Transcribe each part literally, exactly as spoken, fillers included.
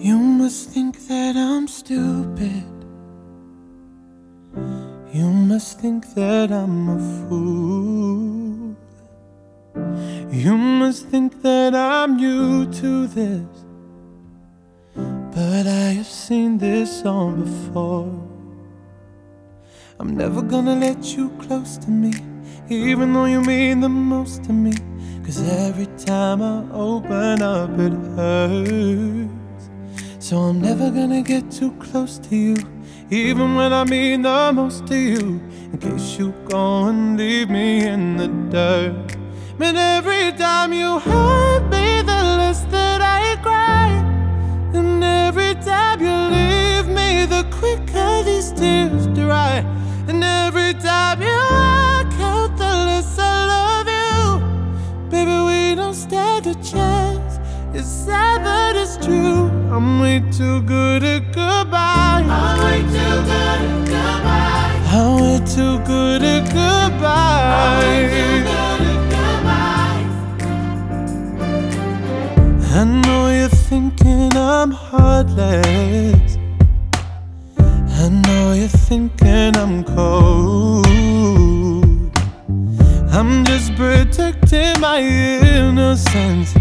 You must think that I'm stupid. You must think that I'm a fool. You must think that I'm new to this, but I have seen this song before. I'm never gonna let you close to me, even though you mean the most to me. Cause every time I open up it hurts. So I'm never gonna get too close to you, even when I mean the most to you, in case you go and leave me in the dirt. But every time you hurt me, the less that I cry. And every time you leave me, the quicker these tears dry. And every time you walk out, the less I love you. Baby, we don't stand a chance. It's sad but it's true. I'm way too good at goodbye. I'm way too good at goodbye. I'm way too good at goodbye. I'm way too good at goodbye. I know you're thinking I'm heartless. I know you're thinking I'm cold. I'm just protecting my innocence.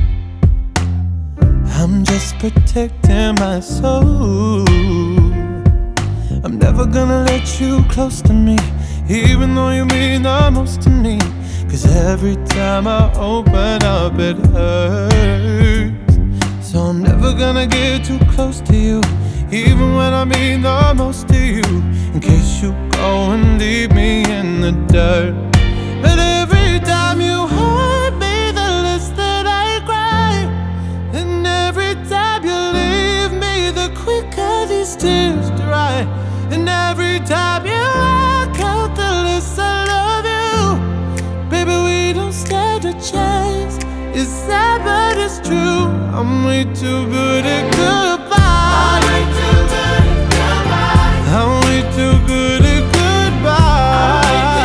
I'm just protecting my soul. I'm never gonna let you close to me, even though you mean the most to me. Cause every time I open up it hurts. So I'm never gonna get too close to you, even when I mean the most to you, in case you go and leave me in the dirt. But every time you hurt me, the less that I cry. And every time you leave me, the quicker these tears dry. And every time you walk out, the less I love you. Baby, we don't stand a chance. It's sad but it's true. I'm way too good at goodbye. I'm way too good at goodbye. I'm way too good at goodbye.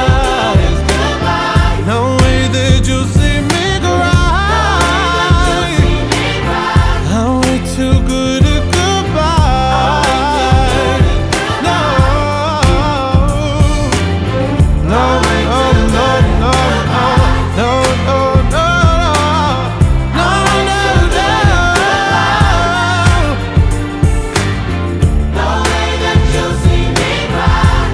No way that you'll see me cry. I'm way too good at goodbye. No, no, no, no, no, no, no, no, no, no, no. No way that you'll see me cry.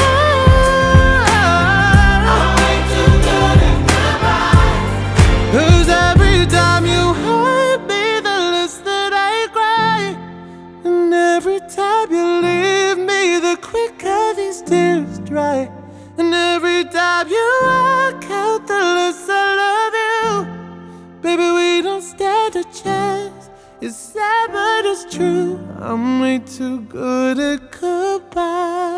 I'm way too good at goodbye. Cause every time you hurt me, the less that I cry. And every time you leave me, the quicker these tears dry. And every time you walk out, the less I love you. Baby, we don't stand a chance. It's sad but it's true. I'm way too good at goodbye.